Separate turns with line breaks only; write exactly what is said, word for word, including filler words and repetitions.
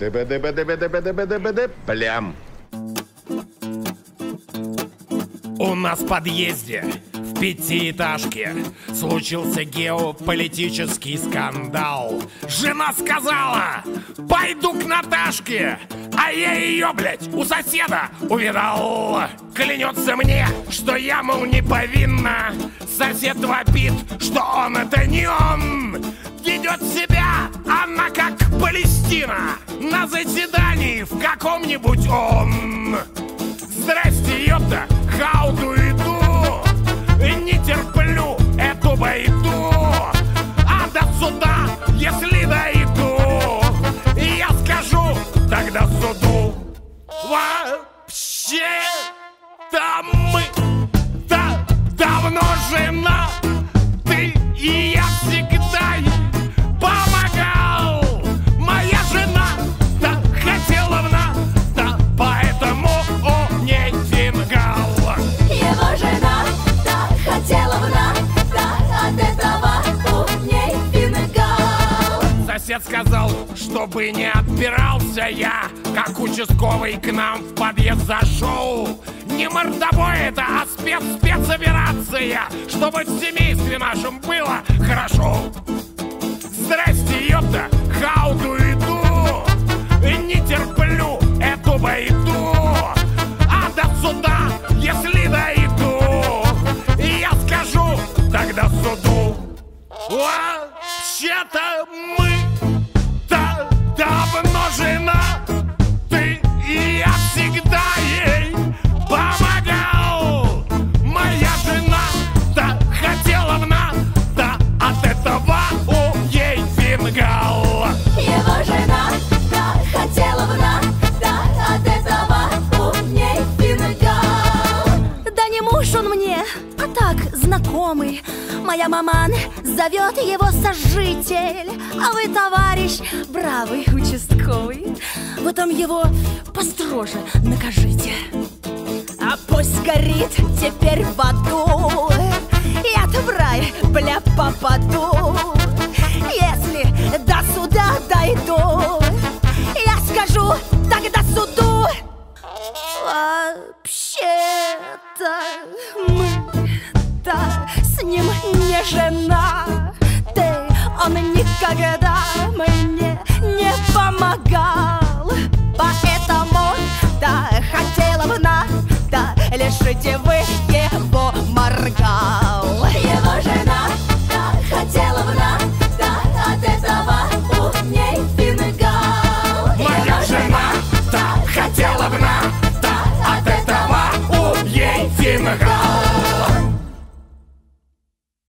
Плям.
У нас в подъезде в пятиэтажке случился геополитический скандал. Жена сказала: пойду к Наташке, а я ее, блядь, у соседа увидал. Клянется мне, что я, мол, не повинна. Сосед вопит, что он это не он. Ведет себя она как Палестина на заседании в каком-нибудь ООН. Здрасте, ёпта, хауду иду. Не терплю эту байду. А до суда, если дойду, я скажу тогда суду: вообще-то мы-то давно женаты, и я всегда ей помогал. Моя жена-то хотела в НАТО, поэтому у ней фингал.
Его жена-то хотела в НАТО, от этого у ней фингал.
Сосед сказал, чтобы не отбирался я, как участковый к нам в подъезд зашел. Не мордобой это, а спец-спецоперация, чтобы в семействе нашем было хорошо. Здрасте, ёпта, хауду иду. Не терплю эту байду. А до суда, если дойду, я скажу тогда суду: вообще-то мы-то давно женаты, и я всегда ей помогал. Моя жена-то хотела в НАТО, от этого у ей фингал.
Его жена-то хотела в НАТО, от этого у ней фингал. Да не муж он мне, а так знакомый. Моя маман зовет его сожитель, а вы, товарищ, бравый участковый, вы там его построже накажите. А пусть горит теперь в аду, я-то в рай, бля, попаду. Если до суда дойду, я скажу тогда суду: вообще-то мы-то с ним не женаты, он никогда мне не помогал. Поэтому да хотела в НАТО, лишите вы его моргал.